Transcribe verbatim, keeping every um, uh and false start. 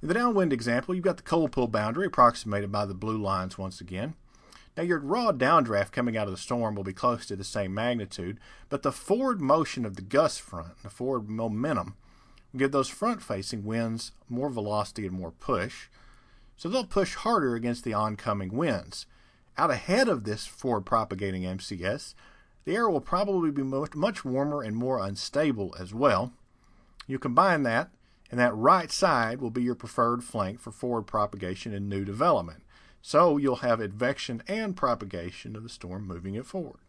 In the downwind example, you've got the cold pull boundary approximated by the blue lines once again. Now your raw downdraft coming out of the storm will be close to the same magnitude, but the forward motion of the gust front, the forward momentum, will give those front-facing winds more velocity and more push, so they'll push harder against the oncoming winds. Out ahead of this forward propagating M C S, the air will probably be much warmer and more unstable as well. You combine that, and that right side will be your preferred flank for forward propagation and new development. So you'll have advection and propagation of the storm moving it forward.